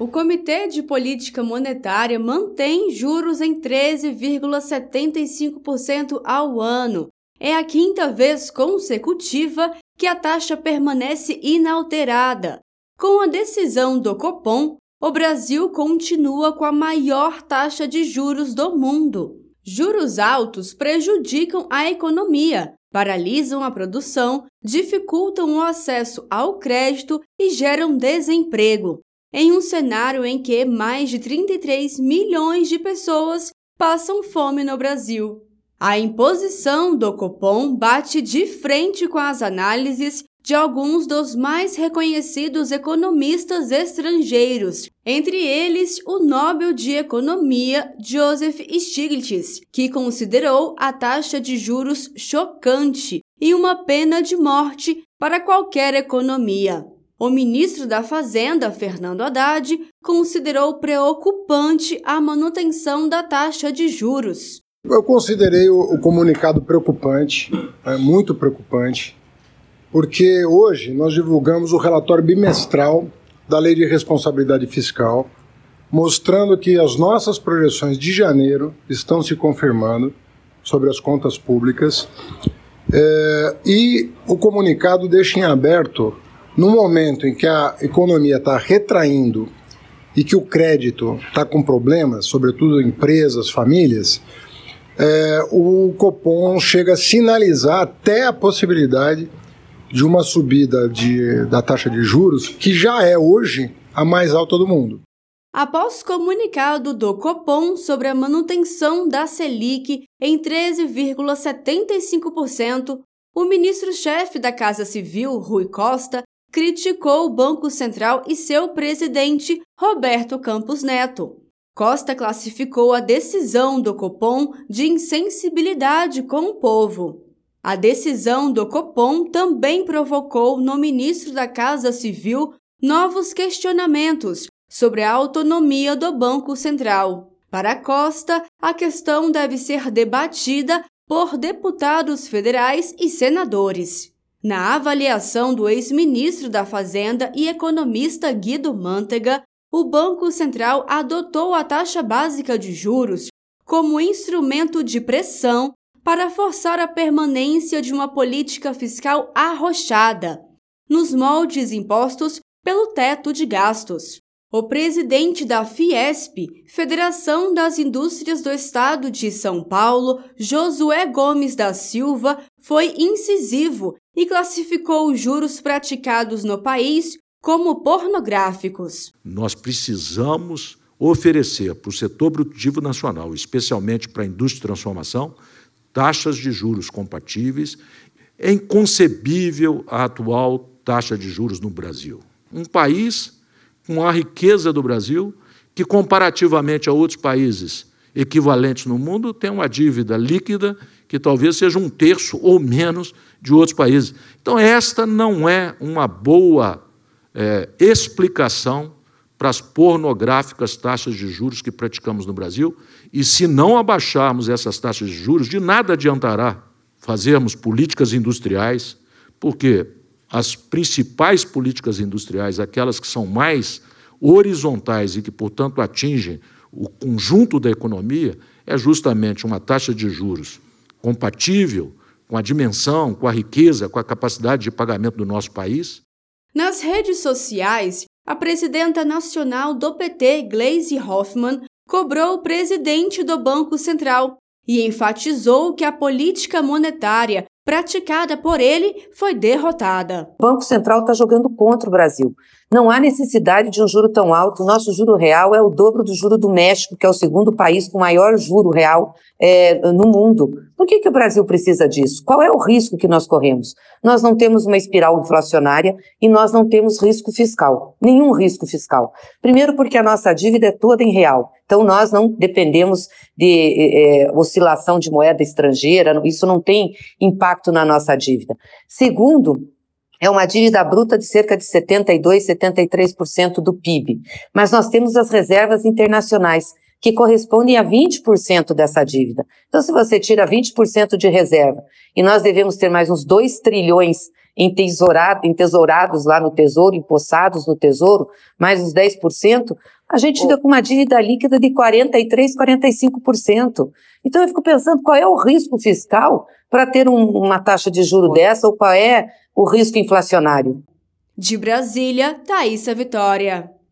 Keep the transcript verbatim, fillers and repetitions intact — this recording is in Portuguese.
O Comitê de Política Monetária mantém juros em treze vírgula setenta e cinco por cento ao ano. É a quinta vez consecutiva que a taxa permanece inalterada. Com a decisão do Copom, o Brasil continua com a maior taxa de juros do mundo. Juros altos prejudicam a economia, paralisam a produção, dificultam o acesso ao crédito e geram desemprego, em um cenário em que mais de trinta e três milhões de pessoas passam fome no Brasil. A imposição do Copom bate de frente com as análises de alguns dos mais reconhecidos economistas estrangeiros, entre eles o Nobel de Economia Joseph Stiglitz, que considerou a taxa de juros chocante e uma pena de morte para qualquer economia. O ministro da Fazenda, Fernando Haddad, considerou preocupante a manutenção da taxa de juros. Eu considerei o comunicado preocupante, é muito preocupante, porque hoje nós divulgamos o relatório bimestral da Lei de Responsabilidade Fiscal, mostrando que as nossas projeções de janeiro estão se confirmando sobre as contas públicas, é, e o comunicado deixa em aberto, no momento em que a economia está retraindo e que o crédito está com problemas, sobretudo empresas, famílias, é, o Copom chega a sinalizar até a possibilidade de uma subida de, da taxa de juros, que já é hoje a mais alta do mundo. Após comunicado do Copom sobre a manutenção da Selic em treze vírgula setenta e cinco por cento, o ministro-chefe da Casa Civil, Rui Costa, criticou o Banco Central e seu presidente, Roberto Campos Neto. Costa classificou a decisão do Copom de insensibilidade com o povo. A decisão do Copom também provocou no ministro da Casa Civil novos questionamentos sobre a autonomia do Banco Central. Para Costa, a questão deve ser debatida por deputados federais e senadores. Na avaliação do ex-ministro da Fazenda e economista Guido Mantega, o Banco Central adotou a taxa básica de juros como instrumento de pressão para forçar a permanência de uma política fiscal arrochada, nos moldes impostos pelo teto de gastos. O presidente da Fiesp, Federação das Indústrias do Estado de São Paulo, Josué Gomes da Silva, foi incisivo e classificou os juros praticados no país como pornográficos. Nós precisamos oferecer para o setor produtivo nacional, especialmente para a indústria de transformação, taxas de juros compatíveis. É inconcebível a atual taxa de juros no Brasil. Um país com a riqueza do Brasil, que comparativamente a outros países equivalentes no mundo, tem uma dívida líquida que talvez seja um terço ou menos de outros países. Então, esta não é uma boa é, explicação para as pornográficas taxas de juros que praticamos no Brasil, e se não abaixarmos essas taxas de juros, de nada adiantará fazermos políticas industriais, porque as principais políticas industriais, aquelas que são mais horizontais e que, portanto, atingem o conjunto da economia, é justamente uma taxa de juros compatível com a dimensão, com a riqueza, com a capacidade de pagamento do nosso país. Nas redes sociais, a presidenta nacional do P T, Gleisi Hoffmann, cobrou o presidente do Banco Central e enfatizou que a política monetária praticada por ele foi derrotada. O Banco Central está jogando contra o Brasil. Não há necessidade de um juro tão alto. O nosso juro real é o dobro do juro do México, que é o segundo país com maior juro real é, no mundo. Por que que o Brasil precisa disso? Qual é o risco que nós corremos? Nós não temos uma espiral inflacionária e nós não temos risco fiscal, nenhum risco fiscal. Primeiro porque a nossa dívida é toda em real, então nós não dependemos de é, oscilação de moeda estrangeira, isso não tem impacto na nossa dívida. Segundo, é uma dívida bruta de cerca de setenta e dois, setenta e três por cento do P I B, mas nós temos as reservas internacionais, que correspondem a vinte por cento dessa dívida. Então, se você tira vinte por cento de reserva, e nós devemos ter mais uns dois trilhões entesourado, entesourados lá no Tesouro, empossados no Tesouro, mais uns dez por cento, A gente fica com uma dívida líquida de quarenta e três, quarenta e cinco por cento. Então eu fico pensando qual é o risco fiscal para ter um, uma taxa de juro dessa ou qual é o risco inflacionário. De Brasília, Thaísa Vitória.